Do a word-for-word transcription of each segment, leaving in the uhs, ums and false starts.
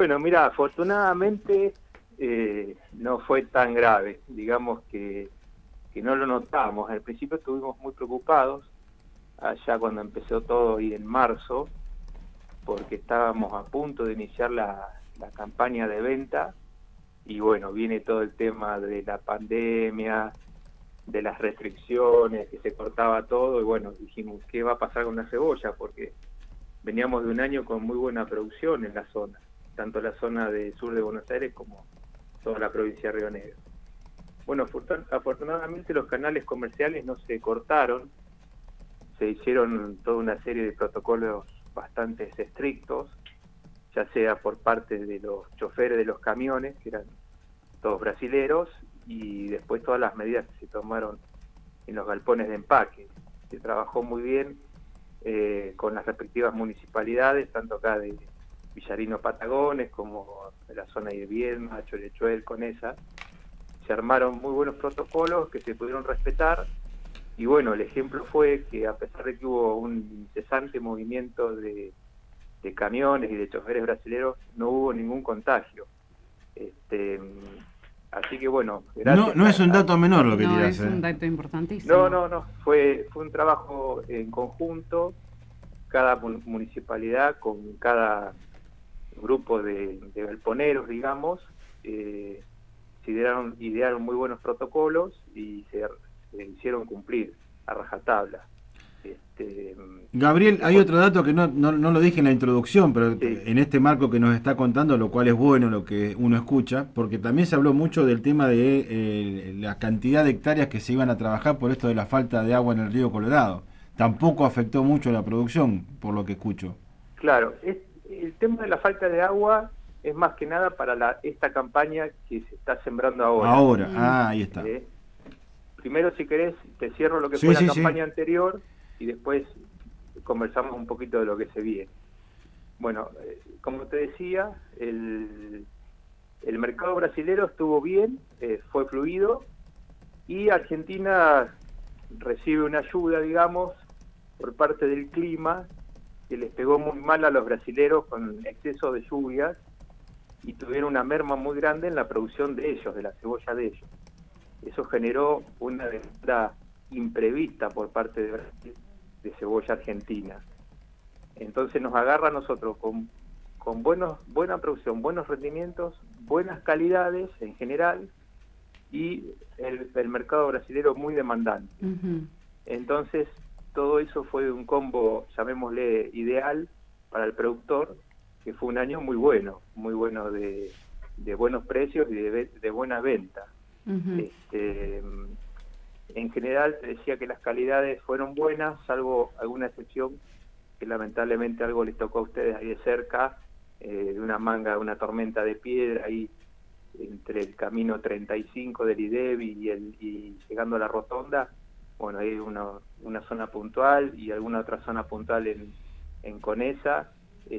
Bueno, mira, afortunadamente eh, no fue tan grave, digamos que, que no lo notamos. Al principio estuvimos muy preocupados, allá cuando empezó todo y en marzo, porque estábamos a punto de iniciar la, la campaña de venta y bueno, viene todo el tema de la pandemia, de las restricciones, que se cortaba todo y bueno, dijimos, ¿qué va a pasar con la cebolla? Porque veníamos de un año con muy buena producción en la zona, tanto la zona del sur de Buenos Aires como toda la provincia de Río Negro. Bueno, afortunadamente los canales comerciales no se cortaron, se hicieron toda una serie de protocolos bastante estrictos, ya sea por parte de los choferes de los camiones, que eran todos brasileros, y después todas las medidas que se tomaron en los galpones de empaque. Se trabajó muy bien eh, con las respectivas municipalidades, tanto acá de Villarino Patagones como de la zona de Viedma, Cholechuel, Conesa. Se armaron muy buenos protocolos que se pudieron respetar y bueno, el ejemplo fue que a pesar de que hubo un incesante movimiento de, de camiones y de choferes brasileños, no hubo ningún contagio. Este, así que bueno, No, gracias no es un a, a dato menor lo que No, tirás, es ¿eh? un dato importantísimo. No, no, no, fue, fue un trabajo en conjunto, cada municipalidad con cada grupo de, de galponeros, digamos, eh, se idearon, idearon muy buenos protocolos y se, se hicieron cumplir a rajatabla. Este, Gabriel, hay después, otro dato que no, no, no lo dije en la introducción, pero sí, en este marco que nos está contando, lo cual es bueno lo que uno escucha, porque también se habló mucho del tema de eh, la cantidad de hectáreas que se iban a trabajar por esto de la falta de agua en el río Colorado. Tampoco afectó mucho la producción, por lo que escucho. claro, es, el tema de la falta de agua es más que nada para la, esta campaña que se está sembrando ahora. Ahora, Mm. ah, ahí está. ¿eh? Primero, si querés, te cierro lo que Sí, fue la sí, sí. campaña anterior y después conversamos un poquito de lo que se viene. Bueno, eh, como te decía, el, el mercado brasilero estuvo bien, eh, fue fluido y Argentina recibe una ayuda, digamos, por parte del clima que les pegó muy mal a los brasileros con exceso de lluvias y tuvieron una merma muy grande en la producción de ellos, de la cebolla de ellos. Eso generó una demanda imprevista por parte de Brasil de cebolla argentina. Entonces nos agarra a nosotros con, con buenos, buena producción, buenos rendimientos, buenas calidades en general y el, el mercado brasilero muy demandante. Uh-huh. Entonces todo eso fue un combo, llamémosle, ideal para el productor, que fue un año muy bueno, muy bueno de, de buenos precios y de, de buena venta. Uh-huh. Este, en general te decía que las calidades fueron buenas, salvo alguna excepción que lamentablemente algo les tocó a ustedes ahí de cerca, eh, de una manga, una tormenta de piedra ahí entre el camino treinta y cinco del IDEBI y, el, y llegando a la rotonda. Bueno, hay una, una zona puntual y alguna otra zona puntual en, en Conesa,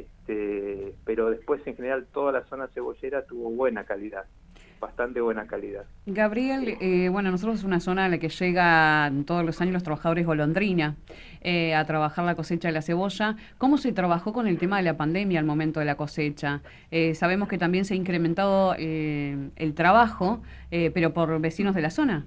este, pero después en general toda la zona cebollera tuvo buena calidad, bastante buena calidad. Gabriel, eh, bueno, nosotros es una zona a la que llegan todos los años los trabajadores golondrina eh, a trabajar la cosecha de la cebolla. ¿Cómo se trabajó con el tema de la pandemia al momento de la cosecha? Eh, sabemos que también se ha incrementado eh, el trabajo, eh, pero por vecinos de la zona.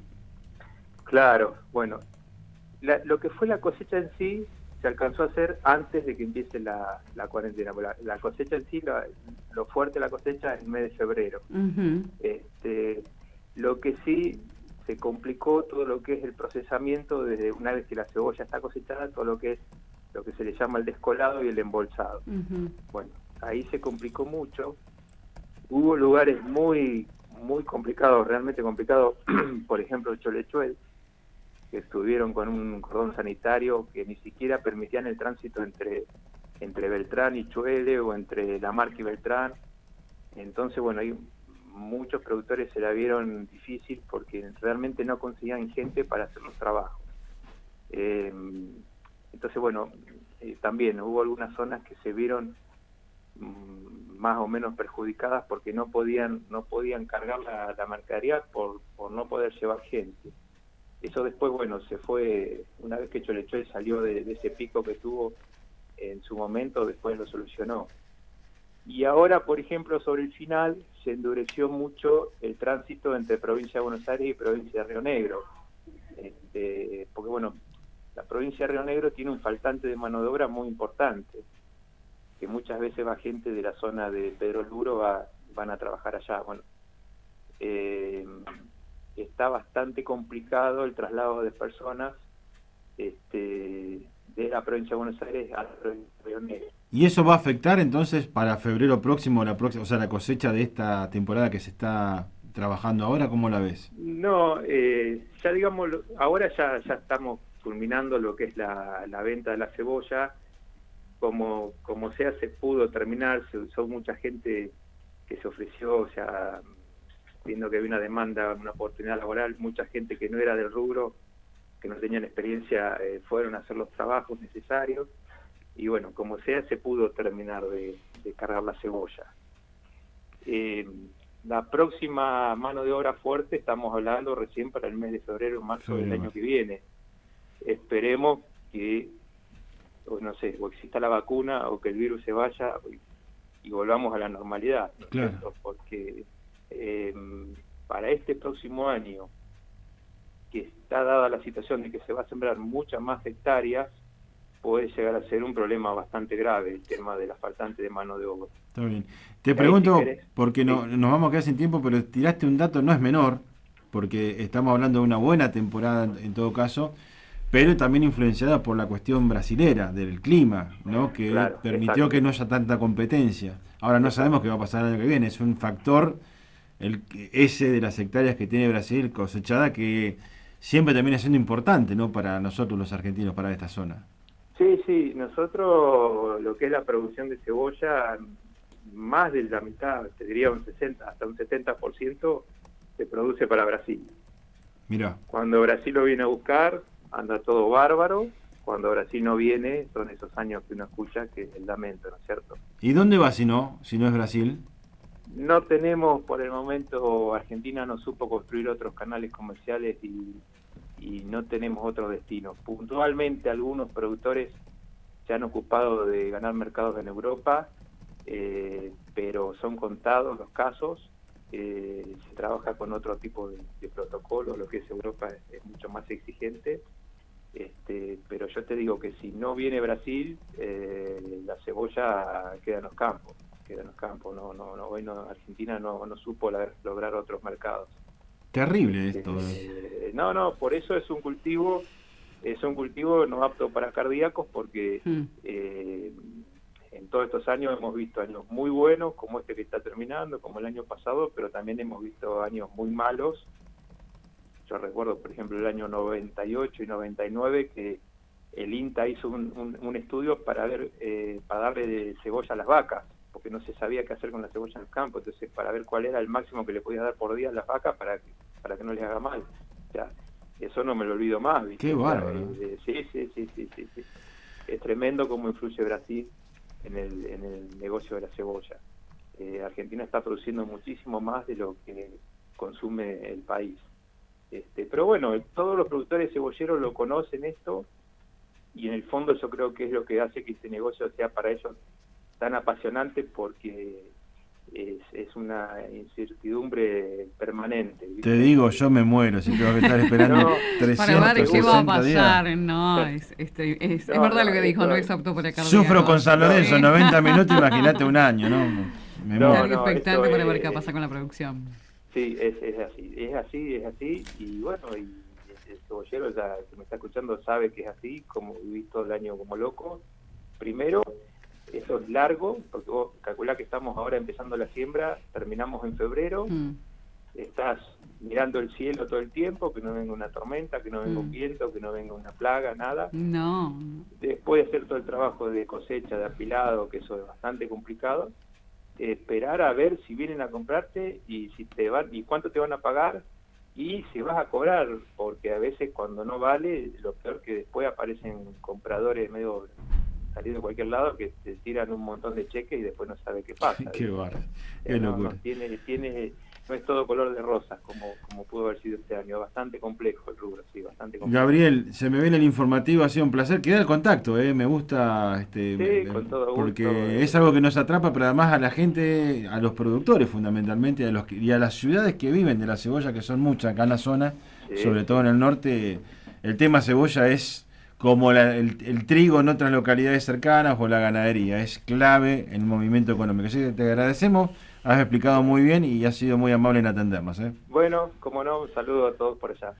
Claro, bueno, la, lo que fue la cosecha en sí se alcanzó a hacer antes de que empiece la, la cuarentena. La, la cosecha en sí, la, lo fuerte de la cosecha es el mes de febrero. Uh-huh. Este, lo que sí se complicó todo lo que es el procesamiento desde una vez que la cebolla está cosechada, todo lo que es lo que se le llama el descolado y el embolsado. Uh-huh. Bueno, ahí se complicó mucho. Hubo lugares muy muy complicados, realmente complicados, por ejemplo Cholechuel, que estuvieron con un cordón sanitario que ni siquiera permitían el tránsito entre entre Beltrán y Chuele o entre La Marca y Beltrán. Entonces, bueno, hay muchos productores se la vieron difícil porque realmente no conseguían gente para hacer los trabajos. Eh, entonces, bueno, eh, también hubo algunas zonas que se vieron mmm, más o menos perjudicadas porque no podían no podían cargar la, la mercadería por, por no poder llevar gente. Eso después, bueno, se fue, una vez que Cholechuel salió de, de ese pico que tuvo en su momento, después lo solucionó. Y ahora, por ejemplo, sobre el final, se endureció mucho el tránsito entre provincia de Buenos Aires y provincia de Río Negro. Este, porque, bueno, la provincia de Río Negro tiene un faltante de mano de obra muy importante, que muchas veces va gente de la zona de Pedro Luro, va, van a trabajar allá. Bueno, eh, está bastante complicado el traslado de personas este, de la provincia de Buenos Aires a la provincia de Río Negro. ¿Y eso va a afectar entonces para febrero próximo, la próxima, o sea, la cosecha de esta temporada que se está trabajando ahora? ¿Cómo la ves? No, eh, ya digamos, ahora ya, ya estamos culminando lo que es la, la venta de la cebolla. Como, como sea, se pudo terminar, se usó mucha gente que se ofreció, o sea, viendo que había una demanda, una oportunidad laboral, mucha gente que no era del rubro, que no tenían experiencia, eh, fueron a hacer los trabajos necesarios. Y bueno, como sea, se pudo terminar de, de cargar la cebolla. Eh, la próxima mano de obra fuerte estamos hablando recién para el mes de febrero o marzo del año que viene. Esperemos que, o no sé, o exista la vacuna o que el virus se vaya y, y volvamos a la normalidad, ¿no? Claro. Porque eh, para este próximo año, que está dada la situación de que se va a sembrar muchas más hectáreas, puede llegar a ser un problema bastante grave el tema de la faltante de mano de obra. Está bien. Te pregunto, si porque no, nos vamos a quedar sin tiempo, pero tiraste un dato, no es menor, porque estamos hablando de una buena temporada en todo caso, pero también influenciada por la cuestión brasilera, del clima, ¿no? Que claro, permitió exacto. que no haya tanta competencia. Ahora no sabemos qué va a pasar el año que viene, es un factor, el ese de las hectáreas que tiene Brasil cosechada, que siempre también es siendo importante, ¿no? Para nosotros los argentinos, para esta zona. Sí, sí, nosotros lo que es la producción de cebolla, más de la mitad, te diría un sesenta, hasta un setenta por ciento se produce para Brasil. Mirá. Cuando Brasil lo viene a buscar, anda todo bárbaro. Cuando Brasil no viene, son esos años que uno escucha que es el lamento, ¿no es cierto? ¿Y dónde va si no, si no es Brasil? No tenemos, por el momento, Argentina no supo construir otros canales comerciales y... y no tenemos otros destinos. Puntualmente algunos productores se han ocupado de ganar mercados en Europa, eh, pero son contados los casos. Eh, se trabaja con otro tipo de, de protocolo, lo que es Europa es, es mucho más exigente. Este, pero yo te digo que si no viene Brasil, eh, la cebolla queda en los campos, queda en los campos. No, no, no, bueno, Argentina no, no supo la, lograr otros mercados. Terrible esto. Eh, no, no, por eso es un cultivo, es un cultivo no apto para cardíacos, porque mm. eh, en todos estos años hemos visto años muy buenos, como este que está terminando, como el año pasado, pero también hemos visto años muy malos. Yo recuerdo, por ejemplo, el año noventa y ocho y noventa y nueve, que el INTA hizo un, un, un estudio para ver, eh, para darle de cebolla a las vacas, porque no se sabía qué hacer con la cebolla en el campo, entonces para ver cuál era el máximo que le podía dar por día a las vacas para que, para que no les haga mal. O sea, eso no me lo olvido más, ¿viste? Qué bárbaro. O sea, eh, sí, sí, sí, sí, sí, sí. Es tremendo cómo influye Brasil en el, en el negocio de la cebolla. Eh, Argentina está produciendo muchísimo más de lo que consume el país. Este, pero bueno, todos los productores cebolleros lo conocen esto, y en el fondo yo creo que es lo que hace que este negocio sea para ellos tan apasionante, porque es, es una incertidumbre permanente, ¿viste? Te digo, yo me muero si tengo que estar esperando no, trescientos para ver qué va a pasar. Días. No, es, este, es, no, es verdad no, lo que dijo, no, no es apto para cardíacos. Sufro con San Lorenzo, no, noventa minutos, imagínate un año, ¿no? Me no, muero. No, expectante para es, ver qué pasa con la producción. Sí, es, es así, es así, es así, y bueno, y el cebollero ya que me está escuchando sabe que es así, como viví todo el año como loco. Primero, eso es largo, porque vos calculás que estamos ahora empezando la siembra, terminamos en febrero, mm. estás mirando el cielo todo el tiempo, que no venga una tormenta, que no venga mm. un viento, que no venga una plaga, nada. No. Después de hacer todo el trabajo de cosecha, de apilado, que eso es bastante complicado, esperar a ver si vienen a comprarte y si te van y cuánto te van a pagar y si vas a cobrar, porque a veces cuando no vale, lo peor que después aparecen compradores medio saliendo de cualquier lado que te tiran un montón de cheques y después no sabe qué pasa. Qué barro, qué no, locura. no, tiene, tiene, no es todo color de rosas como, como pudo haber sido este año. Bastante complejo el rubro, sí, bastante complejo. Gabriel, se me viene el informativo, ha sido un placer. Queda el contacto, ¿eh? Me gusta, este, Sí, me- con todo gusto. porque es algo que nos atrapa, pero además a la gente, a los productores fundamentalmente, a los que- y a las ciudades que viven de la cebolla, que son muchas acá en la zona, Sí, sobre sí. todo en el norte. El tema cebolla es como la- el, el trigo en otras localidades cercanas o la ganadería, es clave en el movimiento económico. Así que te agradecemos, has explicado muy bien y has sido muy amable en atendernos, ¿eh? Bueno, como no, un saludo a todos por allá.